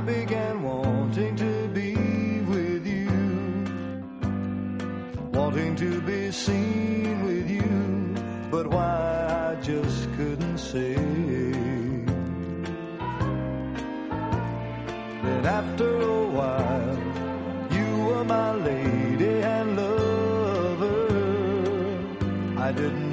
began wanting to be with you, wanting to be seen with you, but why I just couldn't say. Then after a while, you were my lady and lover. I didn't